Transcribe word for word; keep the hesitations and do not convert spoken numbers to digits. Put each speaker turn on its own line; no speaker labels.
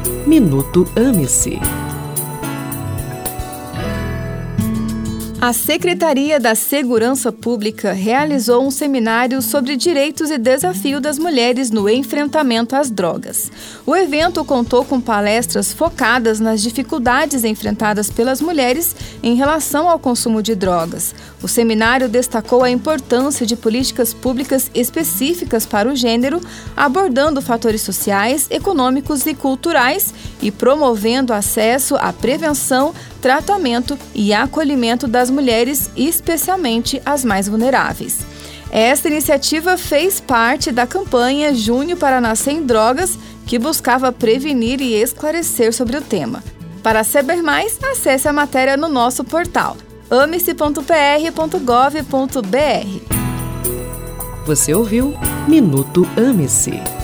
Minuto Ame-se.
A Secretaria da Segurança Pública realizou um seminário sobre direitos e desafio das mulheres no enfrentamento às drogas. O evento contou com palestras focadas nas dificuldades enfrentadas pelas mulheres em relação ao consumo de drogas. O seminário destacou a importância de políticas públicas específicas para o gênero, abordando fatores sociais, econômicos e culturais e promovendo acesso à prevenção, tratamento e acolhimento das mulheres, especialmente as mais vulneráveis. Esta iniciativa fez parte da campanha Junho Paraná Sem Drogas, que buscava prevenir e esclarecer sobre o tema. Para saber mais, acesse a matéria no nosso portal ame-se ponto p r ponto gov ponto b r.
Você ouviu Minuto Ame-se.